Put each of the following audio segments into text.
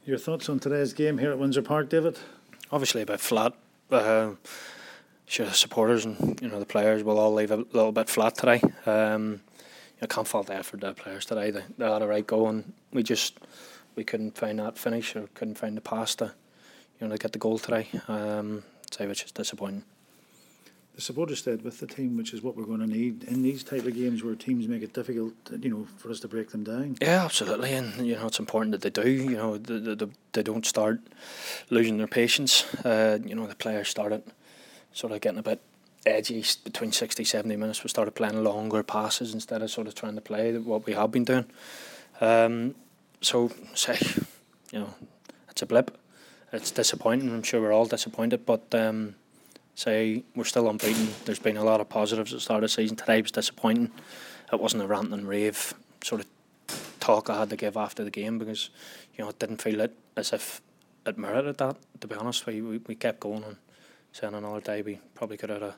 Your thoughts on today's game here at Windsor Park, David? Obviously a bit flat. Sure, the supporters and the players will all leave a little bit flat today. I can't fault the effort of the players today. They had a right go, and we couldn't find that finish or couldn't find the pass to get the goal today. Which is disappointing. The supporters stayed with the team, which is what we're going to need in these type of games where teams make it difficult, for us to break them down. Yeah, absolutely, and it's important that they do. They don't start losing their patience. The players started sort of getting a bit edgy between 60, 70 minutes. We started playing longer passes instead of sort of trying to play what we have been doing. It's a blip. It's disappointing. I'm sure we're all disappointed, but we're still unbeaten. There's been a lot of positives at the start of the season. Today was disappointing. It wasn't a rant and rave sort of talk I had to give after the game because it didn't feel it as if it merited that. To be honest, we kept going and saying another day we probably could have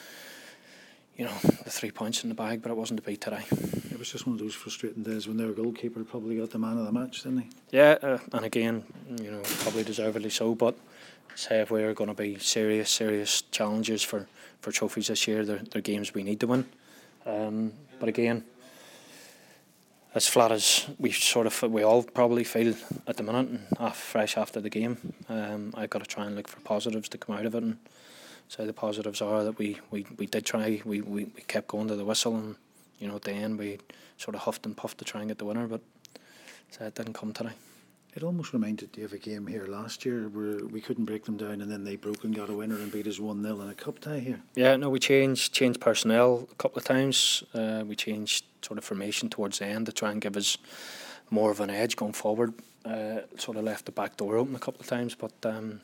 the 3 points in the bag, but it wasn't to be today. It was just one of those frustrating days when their goalkeeper probably got the man of the match, didn't he? Yeah, and again, probably deservedly so. But if we're going to be serious challenges for trophies this year, they're games we need to win. But again, as flat as we all probably feel at the minute, and fresh after the game, I've got to try and look for positives to come out of it. And the positives are that we did try. We kept going to the whistle, and at the end we sort of huffed and puffed to try and get the winner, but it didn't come today. It almost reminded you of a game here last year where we couldn't break them down, and then they broke and got a winner and beat us 1-0 in a cup tie here. Yeah, no, we changed personnel a couple of times. We changed sort of formation towards the end to try and give us more of an edge going forward. Sort of left the back door open a couple of times, but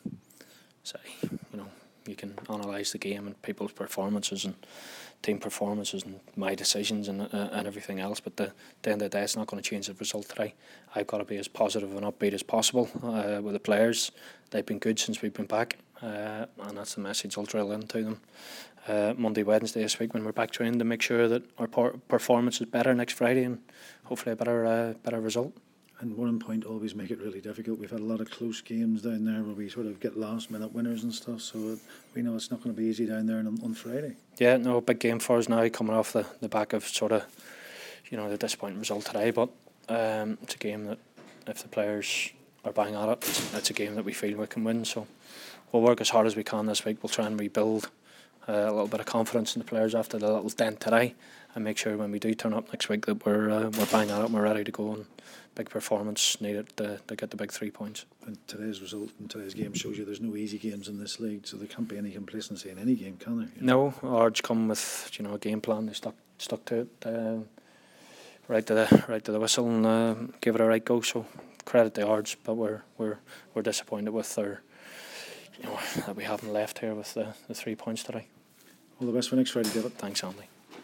you can analyse the game and people's performances and team performances and my decisions and everything else, but at the end of the day it's not going to change the result today. I've got to be as positive and upbeat as possible with the players. They've been good since we've been back, and that's the message I'll drill into them Monday, Wednesday this week when we're back training, to make sure that our performance is better next Friday and hopefully a better result. And 1 point always make it really difficult. We've had a lot of close games down there where we sort of get last minute winners and stuff, so we know it's not going to be easy down there on Friday. Yeah, no, big game for us now, coming off the back of sort of the disappointing result today, but it's a game that if the players are bang at it, it's a game that we feel we can win, so we'll work as hard as we can this week. We'll try and rebuild a little bit of confidence in the players after the little dent today, and make sure when we do turn up next week that we're bang at it and we're ready to go, and big performance needed to get the big 3 points. And today's result in today's game shows you there's no easy games in this league, so there can't be any complacency in any game, can there? No, Ards come with a game plan. They stuck to it right to the whistle and gave it a right go. So credit the Ards, but we're disappointed with our that we haven't left here with the 3 points today. All the best for next Friday, David. Thanks, Andy.